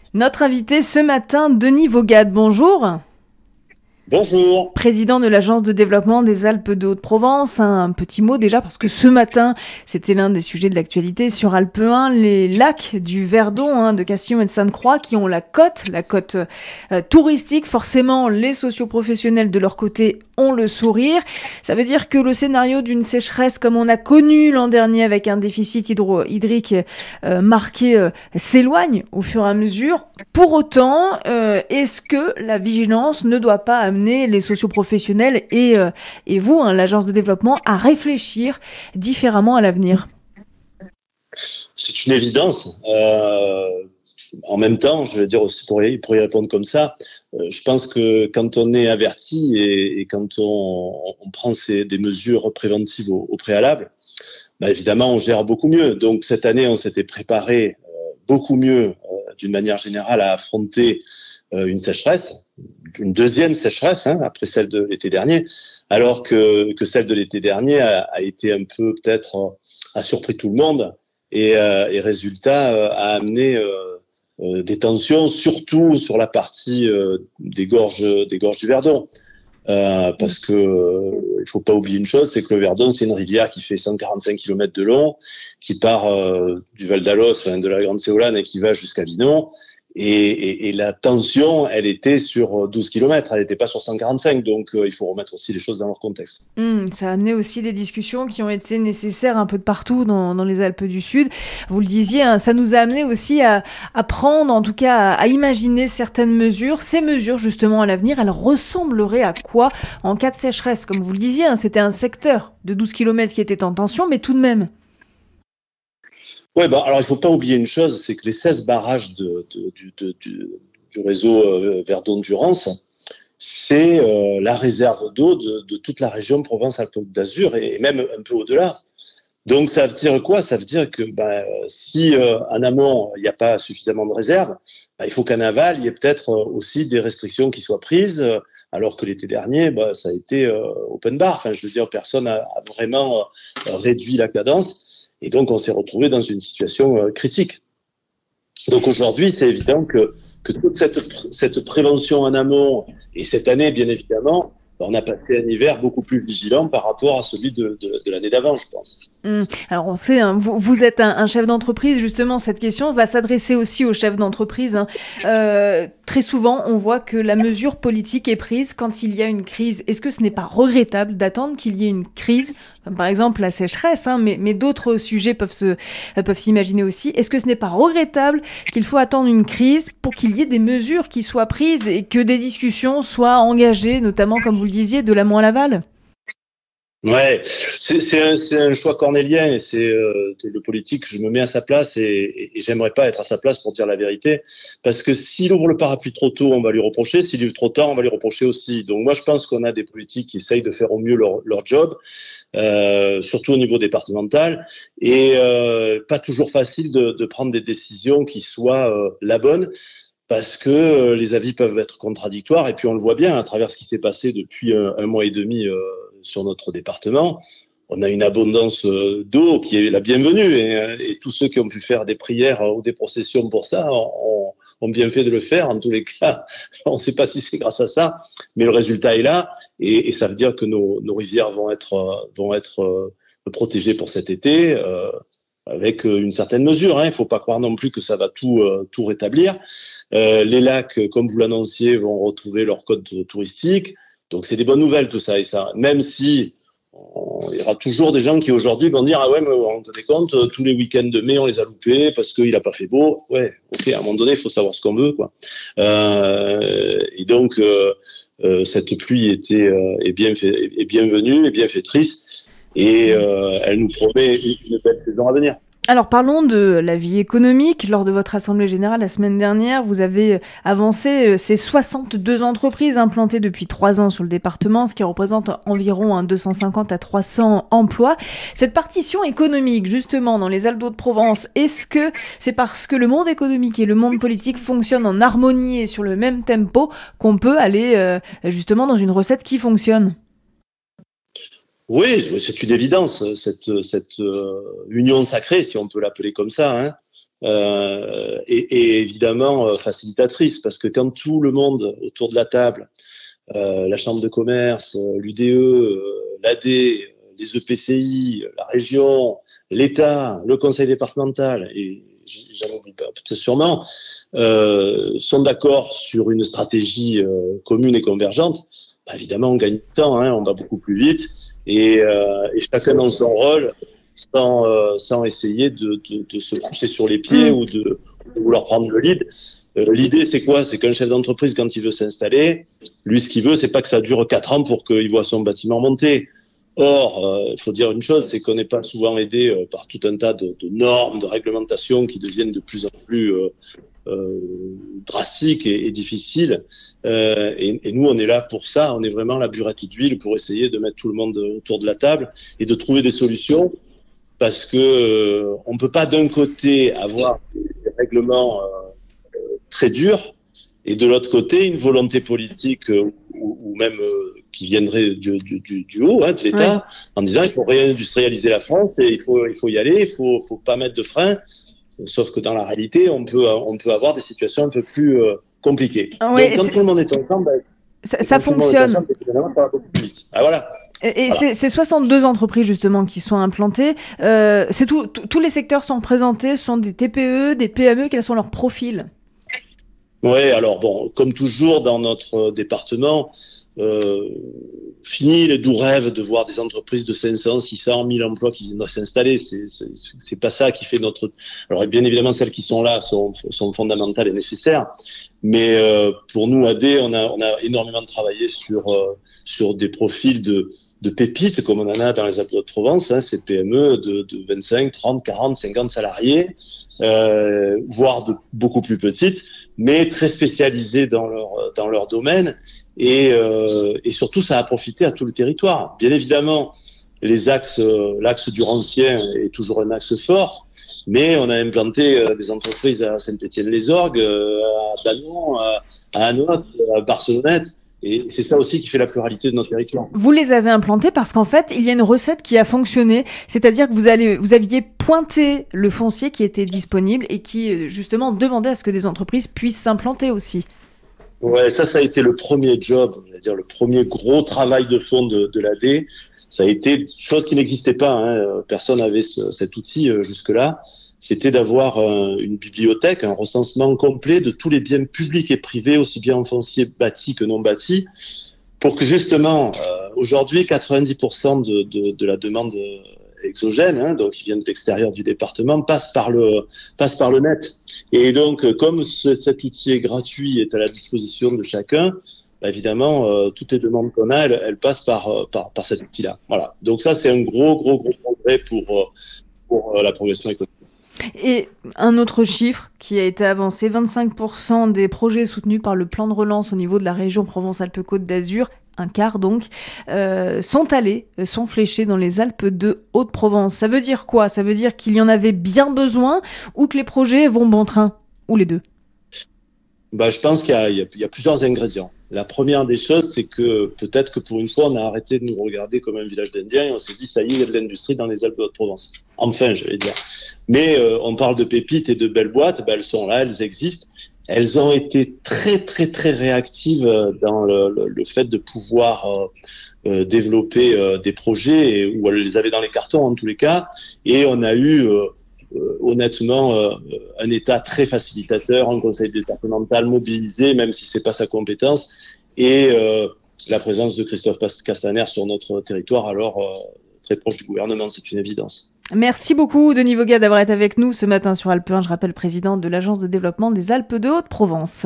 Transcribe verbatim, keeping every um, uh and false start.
Notre invité ce matin, Denis Vaugade, bonjour. Bonjour. Président de l'Agence de développement des Alpes de Haute-Provence. Un petit mot déjà parce que ce matin, c'était l'un des sujets de l'actualité sur Alpe un, les lacs du Verdon, hein, de Castillon et de Sainte-Croix qui ont la cote, la cote euh, touristique. Forcément, les socioprofessionnels de leur côté ont le sourire. Ça veut dire que le scénario d'une sécheresse comme on a connu l'an dernier avec un déficit hydro- hydrique euh, marqué euh, s'éloigne au fur et à mesure. Pour autant, euh, est-ce que la vigilance ne doit pas amener les socioprofessionnels et, euh, et vous, hein, l'agence de développement, à réfléchir différemment à l'avenir? C'est une évidence. Euh, en même temps, je veux dire aussi pour y, pour y répondre comme ça, euh, je pense que quand on est averti et, et quand on, on prend ces, des mesures préventives au, au préalable, bah évidemment, on gère beaucoup mieux. Donc cette année, on s'était préparé euh, beaucoup mieux, euh, d'une manière générale, à affronter euh, une sécheresse, une deuxième sécheresse, hein, après celle de l'été dernier, alors que, que celle de l'été dernier a, a été un peu peut-être euh, a surpris tout le monde et, euh, et résultat euh, a amené euh, euh, des tensions, surtout sur la partie euh, des gorges, des gorges du Verdon. Euh, parce que euh, il faut pas oublier une chose, c'est que le Verdon, c'est une rivière qui fait cent quarante-cinq kilomètres de long, qui part euh, du Val d'Alos, enfin, de la Grande Séolane, et qui va jusqu'à Vinon. Et, et, et la tension, elle était sur douze kilomètres, elle n'était pas sur cent quarante-cinq. Donc, euh, il faut remettre aussi les choses dans leur contexte. Mmh, ça a amené aussi des discussions qui ont été nécessaires un peu de partout dans, dans les Alpes du Sud. Vous le disiez, hein, ça nous a amené aussi à, à prendre, en tout cas à, à imaginer certaines mesures. Ces mesures, justement, à l'avenir, elles ressembleraient à quoi en cas de sécheresse? Comme vous le disiez, hein, c'était un secteur de douze kilomètres qui était en tension, mais tout de même. Ouais, bah, alors il faut pas oublier une chose, c'est que les seize barrages de, de, du, de, du, du réseau euh, Verdon-Durance, c'est euh, la réserve d'eau de, de toute la région Provence-Alpes-Côte d'Azur et, et même un peu au-delà. Donc ça veut dire quoi? Ça veut dire que bah, si euh, en amont il n'y a pas suffisamment de réserves, bah, il faut qu'en aval il y ait peut-être euh, aussi des restrictions qui soient prises, euh, alors que l'été dernier bah, ça a été euh, open bar. Enfin, je veux dire, personne a, a vraiment euh, réduit la cadence et donc on s'est retrouvé dans une situation euh, critique. Donc aujourd'hui, c'est évident que, que toute cette, cette prévention en amont, et cette année, bien évidemment, on a passé un hiver beaucoup plus vigilant par rapport à celui de, de, de l'année d'avant, je pense. Mmh. Alors on sait, hein, vous, vous êtes un, un chef d'entreprise, justement, cette question va s'adresser aussi aux chefs d'entreprise, hein. Euh, très souvent, on voit que la mesure politique est prise quand il y a une crise. Est-ce que ce n'est pas regrettable d'attendre qu'il y ait une crise, comme par exemple la sécheresse, hein, mais, mais d'autres sujets peuvent, se, euh, peuvent s'imaginer aussi. Est-ce que ce n'est pas regrettable qu'il faut attendre une crise pour qu'il y ait des mesures qui soient prises et que des discussions soient engagées, notamment, comme vous le disiez, de l'amont à l'aval? Ouais, c'est c'est un, c'est un choix cornélien et c'est euh, le politique. Je me mets à sa place et, et, et j'aimerais pas être à sa place pour dire la vérité, parce que s'il ouvre le parapluie trop tôt, on va lui reprocher. S'il ouvre trop tard, on va lui reprocher aussi. Donc moi, je pense qu'on a des politiques qui essayent de faire au mieux leur, leur job, euh, surtout au niveau départemental, et euh, pas toujours facile de, de prendre des décisions qui soient euh, la bonne. Parce que euh, les avis peuvent être contradictoires, et puis on le voit bien à travers ce qui s'est passé depuis un, un mois et demi euh, sur notre département. On a une abondance euh, d'eau qui est la bienvenue, et, euh, et tous ceux qui ont pu faire des prières ou des processions pour ça ont, ont bien fait de le faire. En tous les cas, on ne sait pas si c'est grâce à ça, mais le résultat est là, et, et ça veut dire que nos, nos rivières vont être, euh, vont être euh, protégées pour cet été, euh, avec une certaine mesure. Hein. Il ne faut pas croire non plus que ça va tout, euh, tout rétablir. Euh, les lacs, comme vous l'annonciez, vont retrouver leur code touristique. Donc c'est des bonnes nouvelles tout ça. Et ça, même si on, il y aura toujours des gens qui aujourd'hui vont dire ah ouais mais on te compte tous les week-ends de mai on les a loupés parce qu'il a pas fait beau. Ouais, ok. À un moment donné, il faut savoir ce qu'on veut quoi. Euh, et donc euh, euh, cette pluie était euh, est bien fait, est bienvenue, est bienfaitrice et euh, elle nous promet une, une belle saison à venir. Alors parlons de la vie économique. Lors de votre assemblée générale la semaine dernière, vous avez avancé euh, ces soixante-deux entreprises implantées depuis trois ans sur le département, ce qui représente environ hein, deux cent cinquante à trois cents emplois. Cette partition économique, justement, dans les Alpes de-Provence, est-ce que c'est parce que le monde économique et le monde politique fonctionnent en harmonie et sur le même tempo qu'on peut aller euh, justement dans une recette qui fonctionne? Oui, c'est une évidence, cette, cette euh, union sacrée, si on peut l'appeler comme ça, hein, euh, et, et évidemment euh, facilitatrice, parce que quand tout le monde autour de la table, euh, la Chambre de commerce, euh, l'U D E, euh, l'A D, les E P C I, la région, l'État, le conseil départemental, et j'en oublie pas sûrement, euh, sont d'accord sur une stratégie euh, commune et convergente, bah, évidemment on gagne du temps, hein, on va beaucoup plus vite, et, euh, et chacun dans son rôle, sans, euh, sans essayer de, de, de se pousser sur les pieds mmh. ou de, de vouloir prendre le lead. Euh, l'idée, c'est quoi? C'est qu'un chef d'entreprise, quand il veut s'installer, lui, ce qu'il veut, c'est pas que ça dure quatre ans pour qu'il voit son bâtiment monter. Or, il euh, faut dire une chose, c'est qu'on n'est pas souvent aidé euh, par tout un tas de, de normes, de réglementations qui deviennent de plus en plus euh, euh, drastiques et, et difficiles. Euh, et, et nous, on est là pour ça. On est vraiment la burette d'huile pour essayer de mettre tout le monde autour de la table et de trouver des solutions. Parce que euh, on peut pas d'un côté avoir des règlements euh, très durs et de l'autre côté une volonté politique euh, ou, ou même euh, qui viendrait du, du, du, du haut, hein, de l'État, ouais. En disant il faut réindustrialiser la France et il faut il faut y aller, il faut faut pas mettre de frein. Sauf que dans la réalité, on peut on peut avoir des situations un peu plus euh, compliquées. Ouais, Donc quand tout le monde est ensemble, ben, ça, ça fonctionne. Ensemble, évidemment, ça va beaucoup plus vite. Ah, voilà. Et, et voilà. C'est soixante-deux entreprises justement qui sont implantées. Euh, c'est tout, tous les secteurs sont représentés, ce sont des T P E, des P M E. Quels sont leurs profils? Oui, alors bon, comme toujours dans notre département, euh, fini les doux rêves de voir des entreprises de cinq cents, six cents, mille emplois qui viennent s'installer. C'est, c'est, c'est pas ça qui fait notre. Alors bien évidemment, celles qui sont là sont, sont fondamentales et nécessaires. Mais euh, pour nous, A D, on a, on a énormément travaillé sur euh, sur des profils de de pépites, comme on en a dans les Alpes-de-Haute-Provence, hein, ces P M E de, de vingt-cinq, trente, quarante, cinquante salariés, euh, voire de beaucoup plus petites, mais très spécialisées dans leur dans leur domaine. Et, euh, et surtout, ça a profité à tout le territoire. Bien évidemment, les axes, euh, l'axe durancien est toujours un axe fort, mais on a implanté euh, des entreprises à Saint-Étienne-les-Orgues, euh, à Danon, à, à Anote, à Barcelonnette. Et c'est ça aussi qui fait la pluralité de notre territoire. Vous les avez implantés parce qu'en fait, il y a une recette qui a fonctionné. C'est-à-dire que vous, allez, vous aviez pointé le foncier qui était disponible et qui, justement, demandait à ce que des entreprises puissent s'implanter aussi. Ouais, ça, ça a été le premier job, je veux dire, le premier gros travail de fond de, de l'A D. Ça a été chose qui n'existait pas. Hein. Personne n'avait ce, cet outil euh, jusque-là. C'était d'avoir euh, une bibliothèque, un recensement complet de tous les biens publics et privés, aussi bien en foncier bâti que non bâti, pour que justement, euh, aujourd'hui, quatre-vingt-dix pour cent de, de, de la demande exogène, hein, donc qui vient de l'extérieur du département, passe par le passe par le net. Et donc, comme ce, cet outil est gratuit, est à la disposition de chacun, bah évidemment, euh, toutes les demandes qu'on a, elles, elles passent par, par par cet outil-là. Voilà. Donc ça, c'est un gros, gros, gros progrès pour pour la progression économique. Et un autre chiffre qui a été avancé, vingt-cinq pour cent des projets soutenus par le plan de relance au niveau de la région Provence-Alpes-Côte d'Azur, un quart donc, euh, sont allés, sont fléchés dans les Alpes de Haute-Provence. Ça veut dire quoi? Ça veut dire qu'il y en avait bien besoin ou que les projets vont bon train? Ou les deux? Bah, je pense qu'il y a, il y a, il y a plusieurs ingrédients. La première des choses, c'est que peut-être que pour une fois, on a arrêté de nous regarder comme un village d'Indiens et on s'est dit, ça y est, il y a de l'industrie dans les Alpes de Haute-Provence. Enfin, je vais dire. Mais euh, on parle de pépites et de belles boîtes, ben, elles sont là, elles existent. Elles ont été très, très, très réactives dans le, le, le fait de pouvoir euh, euh, développer euh, des projets, et, ou elles les avaient dans les cartons en tous les cas. Et on a eu... Euh, Euh, honnêtement, euh, un État très facilitateur, un conseil départemental mobilisé, même si c'est pas sa compétence, et euh, la présence de Christophe Castaner sur notre territoire, alors euh, très proche du gouvernement, c'est une évidence. Merci beaucoup, Denis Voga, d'avoir été avec nous ce matin sur Alpe un. Je rappelle, président de l'Agence de développement des Alpes de Haute-Provence.